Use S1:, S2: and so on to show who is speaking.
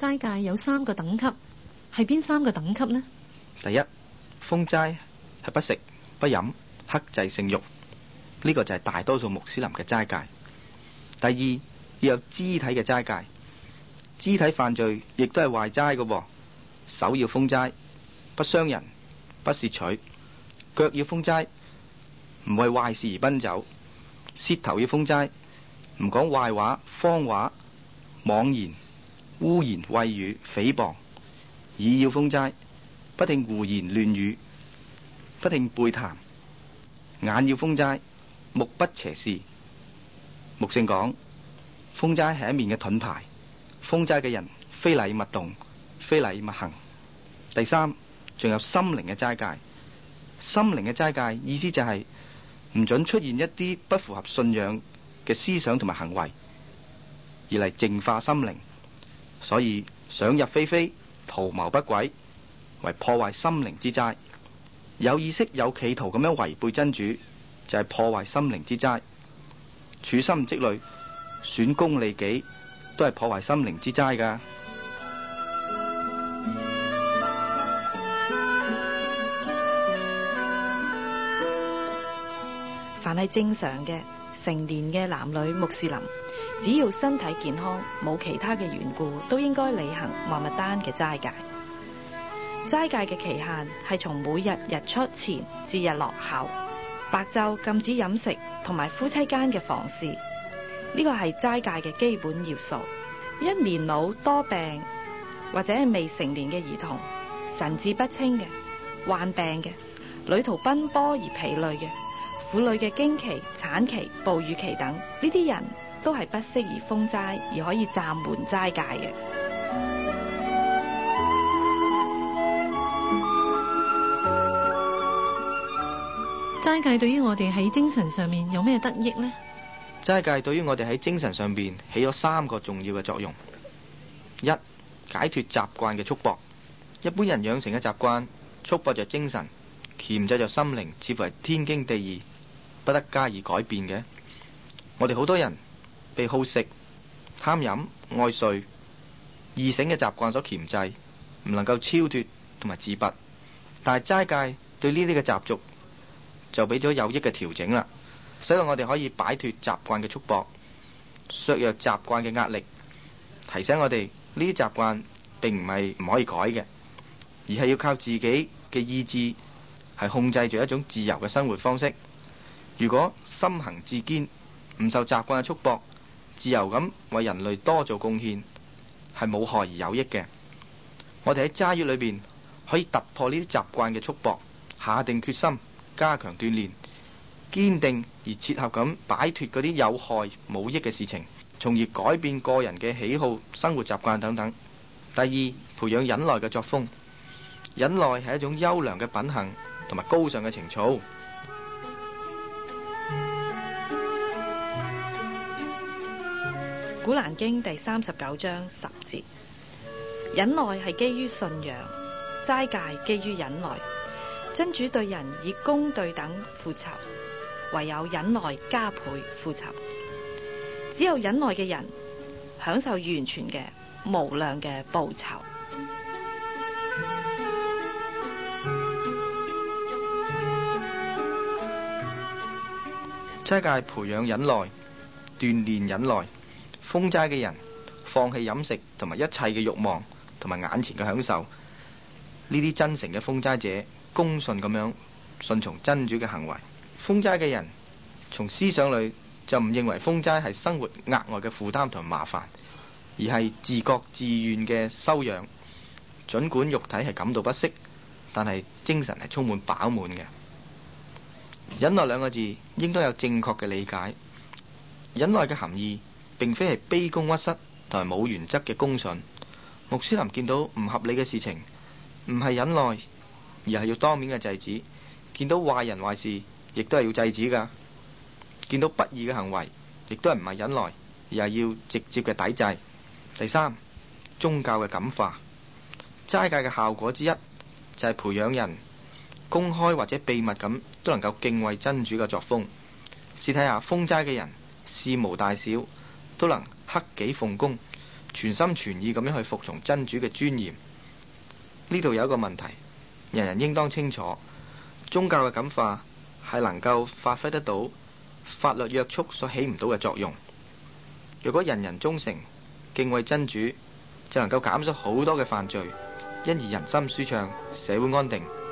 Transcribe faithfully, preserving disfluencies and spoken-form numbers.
S1: 齋戒有三個等級，係邊三個等級呢？
S2: 第一，封齋係不食不飲，克制性慾，呢個就係大多數穆斯林嘅齋戒。第二，要有肢體嘅齋戒，肢體犯罪亦都係壞齋嘅喎。手要封齋，不傷人，不竊取；腳要封齋，唔為壞事而奔走；舌頭要封齋，唔講壞話、謊話、妄言、污言穢語、誹謗；耳要封齋，不聽胡言亂語，不聽背談；眼要封齋，目不斜視。穆聖講，封齋係一面嘅盾牌，封齋嘅人非禮勿動，非禮勿行。第三，仲有心靈嘅齋戒。心靈嘅齋戒意思就係唔准出現一啲不符合信仰嘅思想同埋行為，而嚟淨化心靈。所以想入非非，圖謀不軌，為破壞心靈之齋。有意識有企圖咁樣違背真主，就係、是、破壞心靈之齋。處心積慮，損功利己，都係破壞心靈之齋噶。
S3: 凡係正常嘅成年嘅男女穆斯林，只要身體健康，冇其他嘅緣故，都應該履行穆罕默丹嘅齋戒。齋戒嘅期限係從每日日出前至日落後。白晝禁止飲食同埋夫妻間嘅房事，呢個係齋戒嘅基本要素。一年老多病或者係未成年嘅兒童、神志不清嘅、患病嘅、旅途奔波而疲累嘅、婦女嘅經期、產期、哺乳期等，呢啲人都係不適宜封齋而可以暫緩齋戒嘅。
S1: 齋戒對於我哋喺精神上面有咩得益呢？
S2: 齋戒對於我哋喺精神上邊起咗三個重要嘅作用：一、解脫習慣嘅束縛。一般人養成嘅習慣束縛着精神，鉗制着心靈，似乎係天經地義，不得加以改變嘅。我哋好多人被好食、貪飲、愛睡、易醒嘅習慣所鉗制，唔能夠超脫同埋自拔。但係齋戒對呢啲嘅習俗就俾咗有益嘅調整啦，使到我哋可以擺脫習慣嘅束縛，削弱習慣嘅壓力，提醒我哋呢啲習慣並唔係唔可以改嘅，而係要靠自己嘅意志係控制住一種自由嘅生活方式。如果心行志堅，唔受習慣嘅束縛，自由咁為人類多做貢獻，係冇害而有益嘅。我哋喺齋月裏邊可以突破呢啲習慣嘅束縛，下定決心加強鍛煉，堅定而切合咁擺脫嗰啲有害冇益嘅事情，從而改變個人嘅喜好、生活習慣等等。第二，培養忍耐嘅作風。忍耐係一種優良嘅品行同埋高尚嘅情操。
S3: 古蘭經第三十九章十節，忍耐係基於信仰，齋戒基於忍耐。真主對人以公對等付酬，唯有忍耐加倍付酬。只有忍耐嘅人享受完全嘅無量嘅報酬。
S2: 齋戒培養忍耐，鍛煉忍耐。封齋嘅人放棄飲食同埋一切嘅慾望同埋眼前嘅享受。呢啲真誠嘅封齋者恭順咁樣順從真主嘅行為。封齋嘅人從思想裏就唔認為封齋係生活額外嘅負擔同麻煩，而係自覺自願嘅修養。儘管肉體係感到不適，但係精神係充滿飽滿嘅。忍耐兩個字應該有正確嘅理解。忍耐嘅含義並非係卑躬屈膝同埋冇原則嘅恭順。穆斯林見到唔合理嘅事情，唔係忍耐，而係要當面嘅制止。見到壞人壞事，亦都係要制止噶。見到不義嘅行為，亦都係唔係忍耐，而係要直接嘅抵制。第三，宗教嘅感化。齋戒嘅效果之一就係培養人公開或者秘密咁都能夠敬畏真主嘅作風。試睇下封齋嘅人，事無大小都能克己奉公， 全心全意咁樣去服從真主嘅尊嚴。呢度有一個問題，人人應當清楚，宗教嘅感化係能夠發揮得到法律約束所起唔到嘅作用。如果人人忠誠敬畏真主，就能夠減少好多嘅犯罪，因而人心舒暢，社會安定。